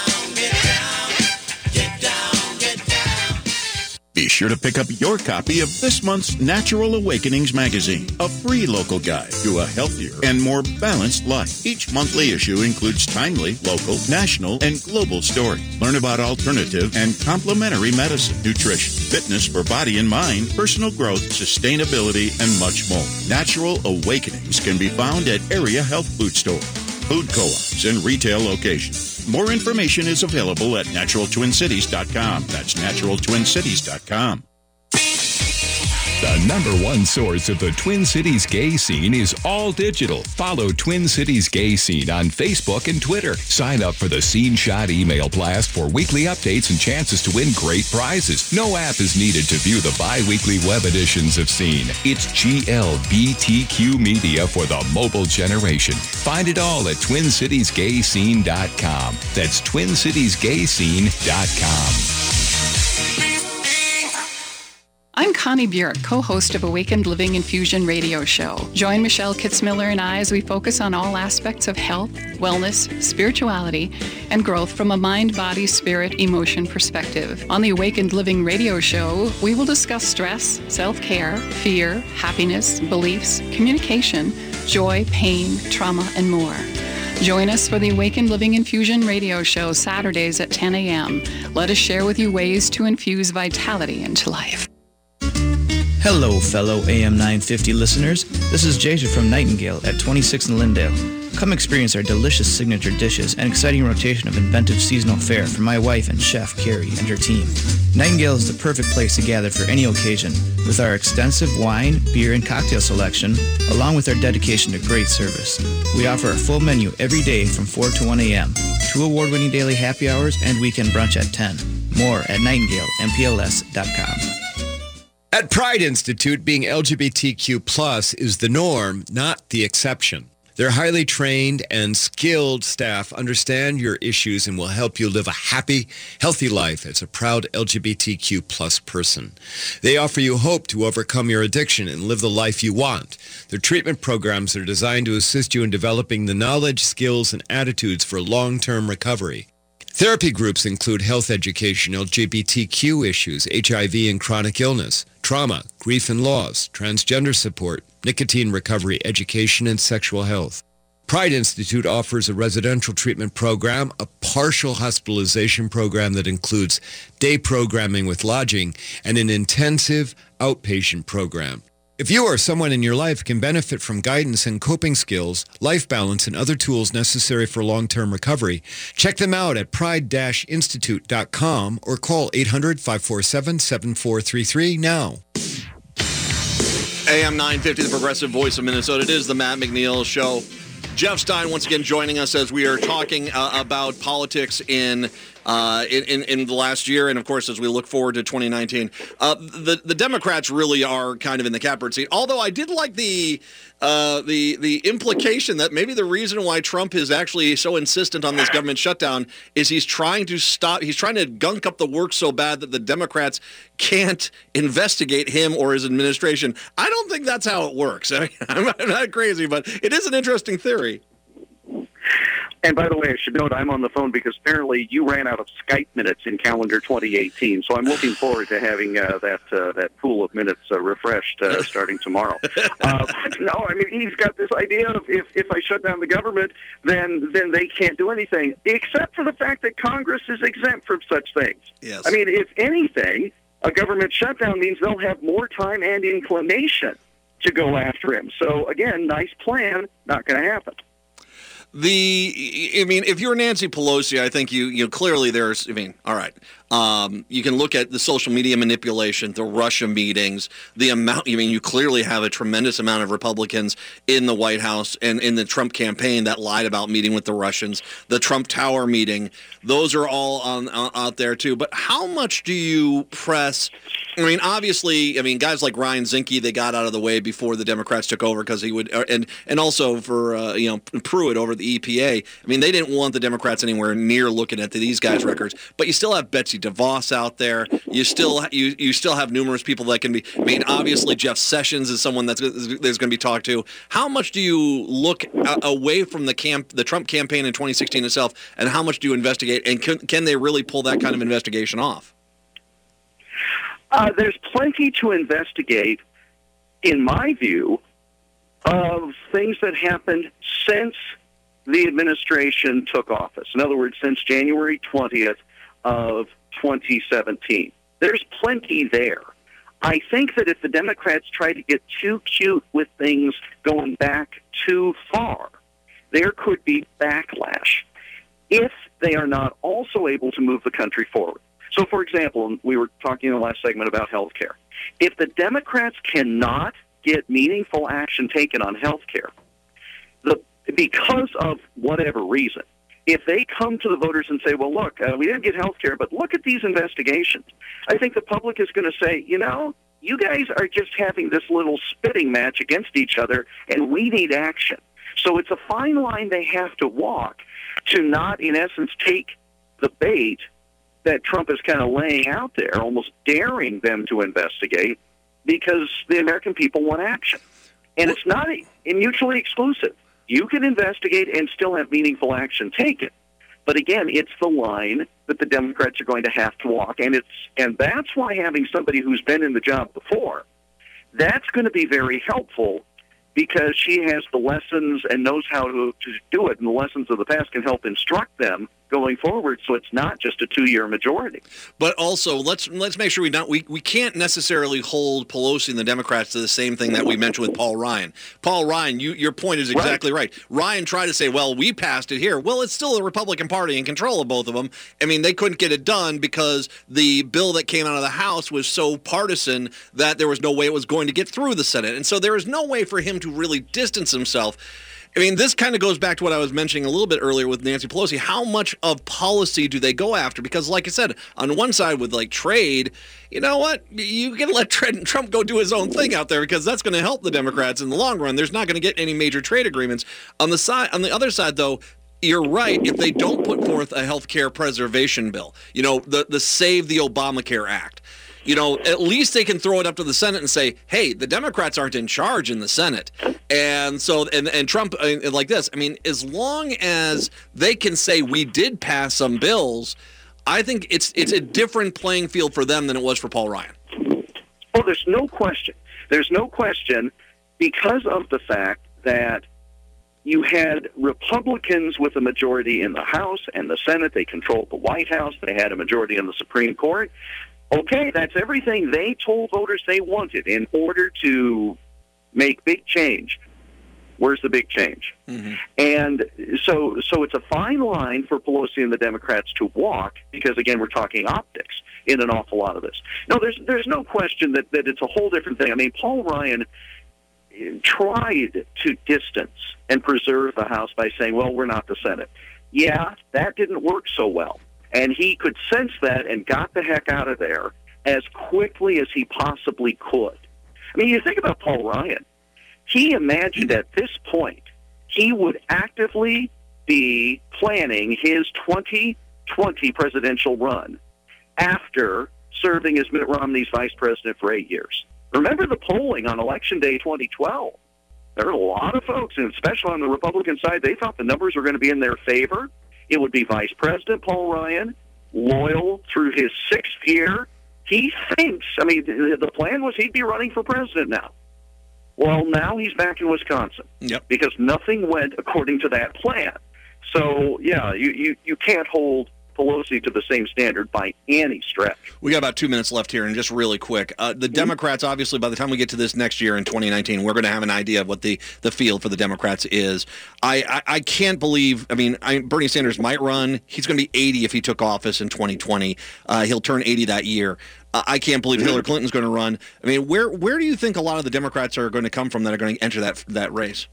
Be sure to pick up your copy of this month's Natural Awakenings magazine, a free local guide to a healthier and more balanced life. Each monthly issue includes timely, local, national, and global stories. Learn about alternative and complementary medicine, nutrition, fitness for body and mind, personal growth, sustainability, and much more. Natural Awakenings can be found at area health food stores, food co-ops, and retail locations. More information is available at natural twin cities dot com. That's natural twin cities dot com. The number one source of the Twin Cities gay scene is all digital. Follow Twin Cities Gay Scene on Facebook and Twitter. Sign up for the Scene Shot email blast for weekly updates and chances to win great prizes. No app is needed to view the bi-weekly web editions of Scene. It's G L B T Q media for the mobile generation. Find it all at twin cities gay scene dot com. That's twin cities gay scene dot com. I'm Connie Bjork, co-host of Awakened Living Infusion radio show. Join Michelle Kitzmiller and I as we focus on all aspects of health, wellness, spirituality, and growth from a mind, body, spirit, emotion perspective. On the Awakened Living radio show, we will discuss stress, self-care, fear, happiness, beliefs, communication, joy, pain, trauma, and more. Join us for the Awakened Living Infusion radio show Saturdays at ten a.m. Let us share with you ways to infuse vitality into life. Hello, fellow A M nine fifty listeners. This is Jaja from Nightingale at twenty-six in Lindale. Come experience our delicious signature dishes and exciting rotation of inventive seasonal fare from my wife and chef, Carrie, and her team. Nightingale is the perfect place to gather for any occasion with our extensive wine, beer, and cocktail selection, along with our dedication to great service. We offer a full menu every day from four to one a.m., two award-winning daily happy hours, and weekend brunch at ten. More at nightingale m p l s dot com. At Pride Institute, being L G B T Q plus is the norm, not the exception. Their highly trained and skilled staff understand your issues and will help you live a happy, healthy life as a proud L G B T Q plus person. They offer you hope to overcome your addiction and live the life you want. Their treatment programs are designed to assist you in developing the knowledge, skills, and attitudes for long-term recovery. Therapy groups include health education, L G B T Q issues, H I V and chronic illness, trauma, grief and loss, transgender support, nicotine recovery, education, and sexual health. Pride Institute offers a residential treatment program, a partial hospitalization program that includes day programming with lodging, and an intensive outpatient program. If you or someone in your life can benefit from guidance and coping skills, life balance, and other tools necessary for long-term recovery, check them out at pride dash institute dot com or call eight hundred, five four seven, seven four three three now. A M nine fifty, the progressive voice of Minnesota. It is the Matt McNeil Show. Jeff Stein once again joining us as we are talking uh, about politics in, uh, in, in in the last year, and of course as we look forward to twenty nineteen. Uh, the the Democrats really are kind of in the catbird seat. Although I did like the uh, the the implication that maybe the reason why Trump is actually so insistent on this government shutdown is he's trying to stop. He's trying to gunk up the works so bad that the Democrats can't investigate him or his administration. I don't think that's how it works. I mean, I'm not crazy, but it is an interesting theory. And by the way, I should note I'm on the phone because apparently you ran out of Skype minutes in calendar twenty eighteen. So I'm looking forward to having uh, that uh, that pool of minutes uh, refreshed uh, starting tomorrow. Uh, no, I mean, he's got this idea of if, if I shut down the government, then then they can't do anything, except for the fact that Congress is exempt from such things. Yes. I mean, if anything, a government shutdown means they'll have more time and inclination to go after him. So, again, nice plan, not going to happen. The, I mean, if you're Nancy Pelosi, I think you, you know, clearly there's, I mean, all right. Um, you can look at the social media manipulation, the Russia meetings, the amount, I mean, you clearly have a tremendous amount of Republicans in the White House and in the Trump campaign that lied about meeting with the Russians, the Trump Tower meeting. Those are all on, on out there too. But how much do you press? I mean, obviously, I mean, guys like Ryan Zinke, they got out of the way before the Democrats took over because he would, and and also for, uh, you know, Pruitt over the E P A. I mean, they didn't want the Democrats anywhere near looking at these guys' records. But you still have Betsy DeVos out there. You still you you still have numerous people that can be, I mean, obviously Jeff Sessions is someone that's there's going to be talked to. How much do you look a- away from the camp, the Trump campaign in twenty sixteen itself, and how much do you investigate? And can, can they really pull that kind of investigation off? Uh, there's plenty to investigate, in my view, of things that happened since the administration took office. In other words, since January twentieth of twenty seventeen. There's plenty there. I think that if the Democrats try to get too cute with things going back too far, there could be backlash if they are not also able to move the country forward. So, for example, we were talking in the last segment about health care. If the Democrats cannot get meaningful action taken on health care, the, because of whatever reason, if they come to the voters and say, well, look, uh, we didn't get health care, but look at these investigations, I think the public is going to say, you know, you guys are just having this little spitting match against each other, and we need action. So it's a fine line they have to walk to not, in essence, take the bait that Trump is kind of laying out there, almost daring them to investigate, because the American people want action. And it's not mutually exclusive. You can investigate and still have meaningful action taken. But again, it's the line that the Democrats are going to have to walk. And it's and that's why having somebody who's been in the job before, that's going to be very helpful, because she has the lessons and knows how to, to do it. And the lessons of the past can help instruct them going forward, so it's not just a two-year majority. But also, let's let's make sure we don't we, we can't necessarily hold Pelosi and the Democrats to the same thing that we mentioned with Paul Ryan. Paul Ryan, you, your point is exactly right. right. Ryan tried to say, well, we passed it here. Well, it's still the Republican Party in control of both of them. I mean, they couldn't get it done because the bill that came out of the House was so partisan that there was no way it was going to get through the Senate. And so there is no way for him to really distance himself. I mean, this kind of goes back to what I was mentioning a little bit earlier with Nancy Pelosi. How much of policy do they go after? Because, like I said, on one side with, like, trade, you know what? You can let Trump go do his own thing out there, because that's going to help the Democrats in the long run. There's not going to get any major trade agreements. On the side, on the other side, though, you're right. If they don't put forth a health care preservation bill, you know, the, the Save the Obamacare Act, you know, at least they can throw it up to the Senate and say, hey, the Democrats aren't in charge in the Senate. And so, and, and Trump, uh, like this, I mean, as long as they can say we did pass some bills, I think it's it's a different playing field for them than it was for Paul Ryan. Well, there's no question. There's no question, because of the fact that you had Republicans with a majority in the House and the Senate. They controlled the White House. They had a majority in the Supreme Court. Okay, that's everything they told voters they wanted in order to make big change. Where's the big change? Mm-hmm. And so so it's a fine line for Pelosi and the Democrats to walk, because, again, we're talking optics in an awful lot of this. No, there's there's no question that, that it's a whole different thing. I mean, Paul Ryan tried to distance and preserve the House by saying, well, we're not the Senate. Yeah, that didn't work so well. And he could sense that and got the heck out of there as quickly as he possibly could. I mean, you think about Paul Ryan. He imagined at this point he would actively be planning his twenty twenty presidential run after serving as Mitt Romney's vice president for eight years. Remember the polling on Election Day twenty twelve. there are a lot of folks, and especially on the Republican side, they thought the numbers were going to be in their favor. It would be Vice President Paul Ryan, loyal through his sixth year. He thinks, I mean, the plan was he'd be running for president now. Well, now he's back in Wisconsin yep. because nothing went according to that plan. So, yeah, you, you, you can't hold Pelosi to the same standard by any stretch. We got about two minutes left here, and just really quick. Uh, the Democrats, obviously, by the time we get to this next year in twenty nineteen, we're going to have an idea of what the, the field for the Democrats is. I, I, I can't believe, I mean, I, Bernie Sanders might run. He's going to be eighty if he took office in twenty twenty. Uh, he'll turn eighty that year. Uh, I can't believe Hillary Clinton's going to run. I mean, where where do you think a lot of the Democrats are going to come from that are going to enter that that race?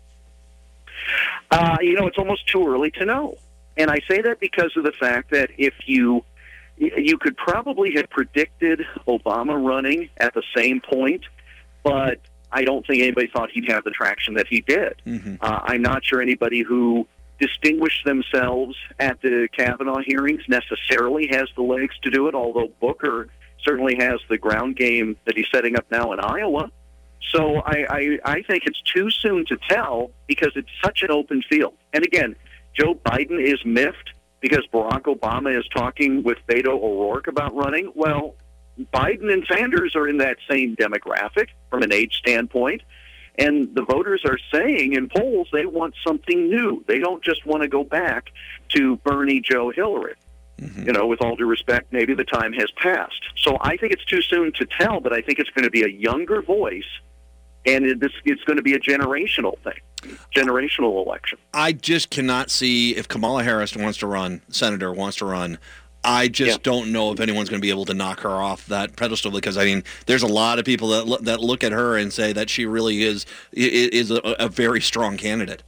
Uh, you know, it's almost too early to know. And I say that because of the fact that if you you could probably have predicted Obama running at the same point, but I don't think anybody thought he'd have the traction that he did. Mm-hmm. Uh, I'm not sure anybody who distinguished themselves at the Kavanaugh hearings necessarily has the legs to do it, although Booker certainly has the ground game that he's setting up now in Iowa. So I, I, I think it's too soon to tell because it's such an open field. And again, Joe Biden is miffed because Barack Obama is talking with Beto O'Rourke about running. Well, Biden and Sanders are in that same demographic from an age standpoint, and the voters are saying in polls they want something new. They don't just want to go back to Bernie, Joe, Hillary. Mm-hmm. You know, with all due respect, maybe the time has passed. So I think it's too soon to tell, but I think it's going to be a younger voice, and it, it's, it's going to be a generational thing. Generational election. I just cannot see if Kamala Harris wants to run, senator wants to run. I just yeah. don't know if anyone's going to be able to knock her off that pedestal because I mean, there's a lot of people that that look at her and say that she really is is a, a very strong candidate.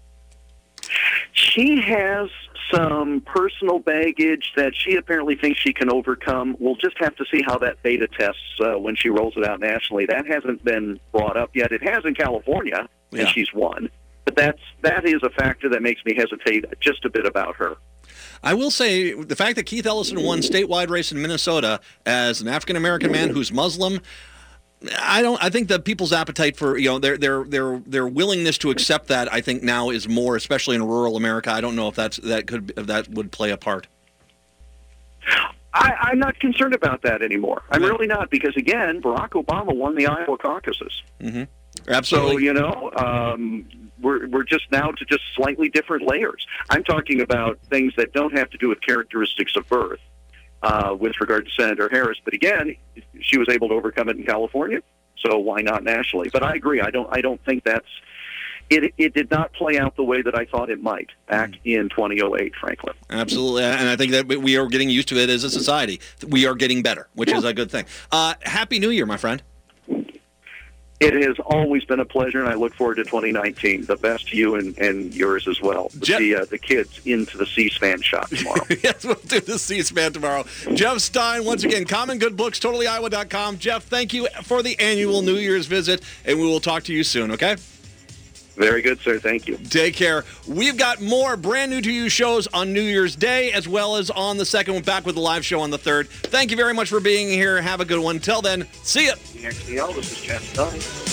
She has some personal baggage that she apparently thinks she can overcome. We'll just have to see how that beta tests uh, when she rolls it out nationally. That hasn't been brought up yet. It has in California, and yeah. she's won. But that's that is a factor that makes me hesitate just a bit about her. I will say the fact that Keith Ellison won statewide race in Minnesota as an African American man who's Muslim, I don't. I think the people's appetite for you know their their their their willingness to accept that I think now is more, especially in rural America. I don't know if that's that could if that would play a part. I, I'm not concerned about that anymore. I'm yeah. really not because again, Barack Obama won the Iowa caucuses. Mm-hmm. Absolutely. So you know. Um, We're we're just now to just slightly different layers. I'm talking about things that don't have to do with characteristics of birth uh, with regard to Senator Harris. But again, she was able to overcome it in California, so why not nationally? But I agree. I don't I don't think that's it. It did not play out the way that I thought it might back in twenty oh eight, frankly. Absolutely, and I think that we are getting used to it as a society. We are getting better, which yeah. is a good thing. Uh, Happy New Year, my friend. It has always been a pleasure, and I look forward to twenty nineteen. The best to you and, and yours as well. Jeff- the uh, the kids into the C-SPAN shop tomorrow. Yes, we'll do the C-SPAN tomorrow. Jeff Stein, once again, Common Good Books, totally iowa dot com. Jeff, thank you for the annual New Year's visit, and we will talk to you soon, okay? Very good, sir. Thank you. Take care. We've got more brand new to you shows on New Year's Day as well as on the second. We're back with the live show on the third. Thank you very much for being here. Have a good one. Till then, see ya. X D L, this is Jeff Stein.